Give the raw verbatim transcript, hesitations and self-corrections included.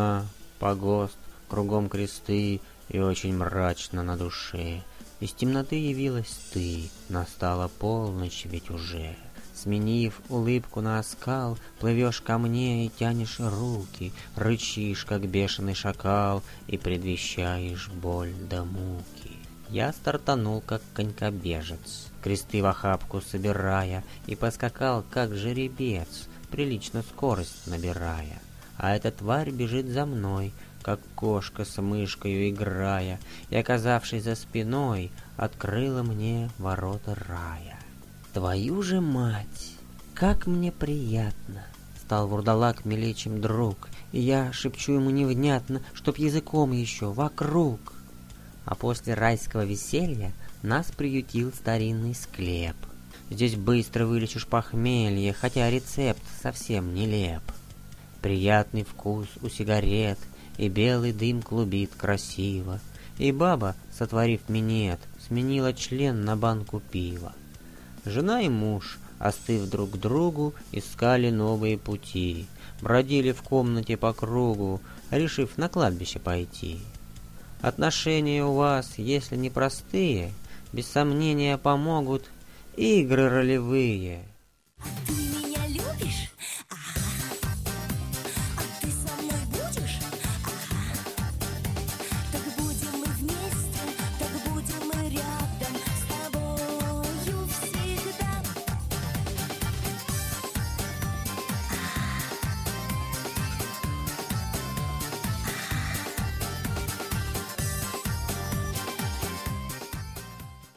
Зима, погост, кругом кресты, и очень мрачно на душе. Из темноты явилась ты, настала полночь ведь уже. Сменив улыбку на оскал, плывешь ко мне и тянешь руки, рычишь, как бешеный шакал, и предвещаешь боль да муки. Я стартанул, как конькобежец, кресты в охапку собирая, и поскакал, как жеребец, прилично скорость набирая. А эта тварь бежит за мной, как кошка с мышкою играя, и, оказавшись за спиной, открыла мне ворота рая. Твою же мать, как мне приятно! Стал вурдалак милей, чем друг, и я шепчу ему невнятно, чтоб языком еще вокруг. А после райского веселья нас приютил старинный склеп. Здесь быстро вылечишь похмелье, хотя рецепт совсем нелеп. Приятный вкус у сигарет, и белый дым клубит красиво, и баба, сотворив минет, сменила член на банку пива. Жена и муж, остыв друг к другу, искали новые пути, бродили в комнате по кругу, решив на кладбище пойти. Отношения у вас, если не простые, без сомнения помогут игры ролевые.